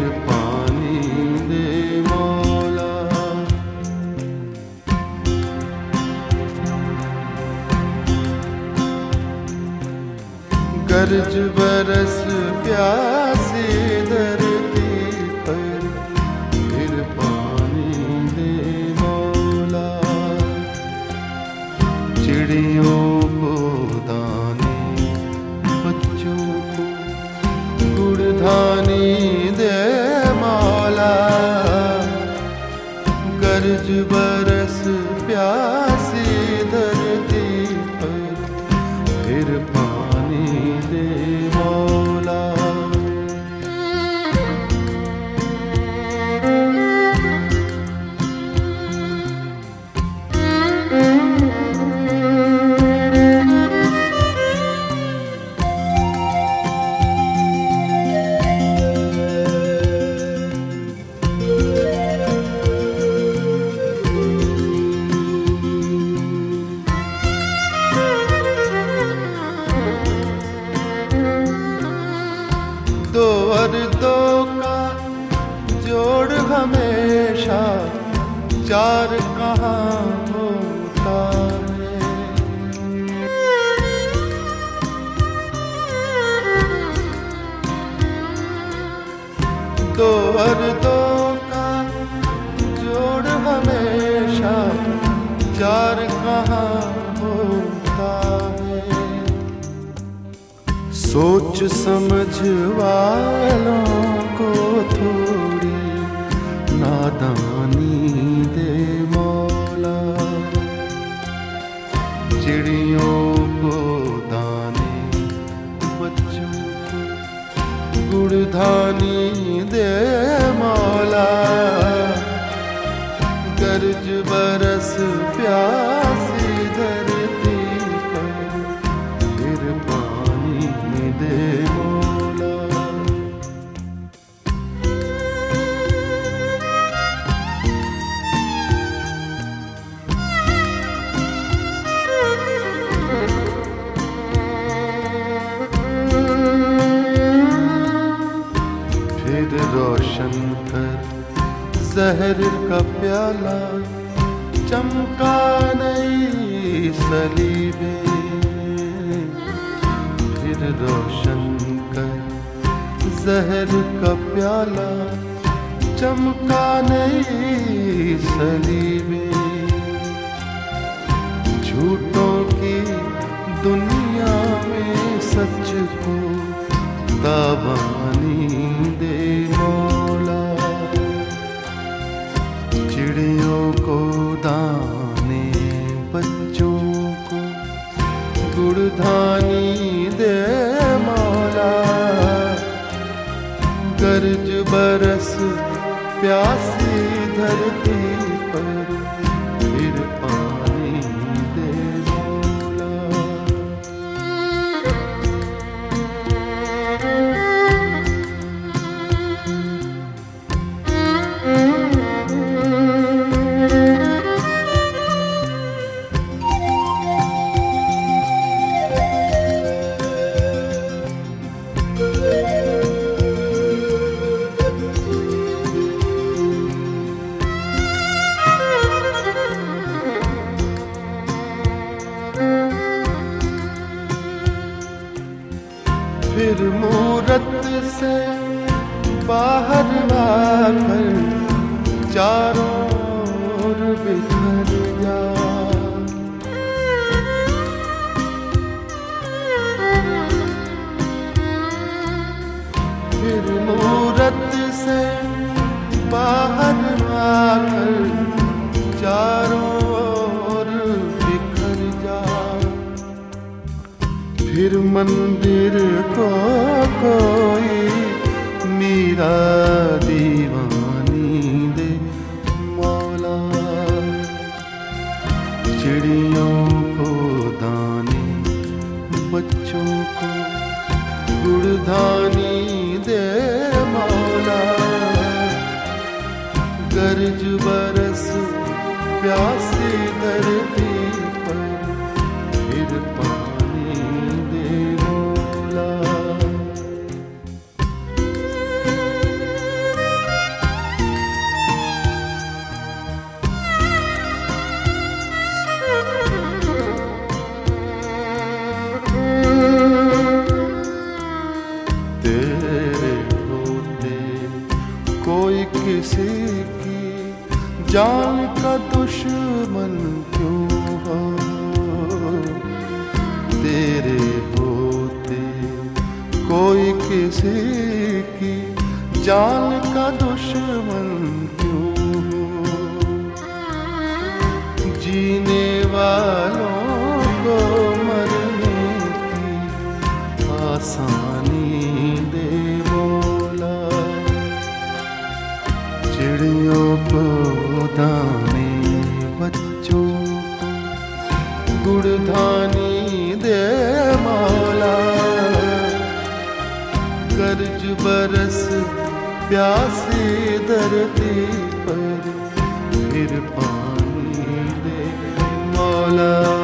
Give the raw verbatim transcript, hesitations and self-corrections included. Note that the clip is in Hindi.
फिर पानी दे मौला। गरज बरस प्यासी धरती पर फिर पानी दे मौला। चिड़ियों को दाने बच्चों को गुड़धानी दे मौला। गरज बरस प्यासी धरती पर फिर पानी दे मौला। दो और दो का जोड़ हमेशा चार कहाँ होता है। दो और दो का जोड़ हमेशा चार कहाँ होता है। सोच समझ वालों को थोड़ी नादानी दे मौला। चिड़ियों को दाने बच्चों को गुड़धानी दे मौला। गरज बरस प्यासी धरती पर फिर पानी दे मौला। फिर रोशन कर जहर का प्याला चमका नई सलीबे। फिर रोशन कर जहर का प्याला चमका नई सलीबे। झूठों की दुनिया में सच को ताबानी दे मौला। चिड़ियों को दाने बच्चों को गुड़धानी दे मौला। गरज बरस प्यासी धरती पर फिर पानी दे मौला। फिर मूरत से बाहर आकर चारों ओर बिखर जा। फिर मूरत से बाहर आकर चारों ओर बिखर जा। फिर मंदिर को कोई मीरा दीवानी दे मौला। चिड़ियों को दाने बच्चों को गुड़धानी दे मौला। गरज बरस प्यासी धरती पर फिर पानी दे मौला। कोई किसी की जान का दुश्मन क्यों हो, तेरे होते कोई किसी की जान का दुश्मन क्यों हो। जीने वालों को मरने की आसानी दे मौला, चिड़ियों को दाने बच्चों को गुड़धानी दे मौला। कर्ज बरस प्यासी धरती पर फिर पानी दे मौला।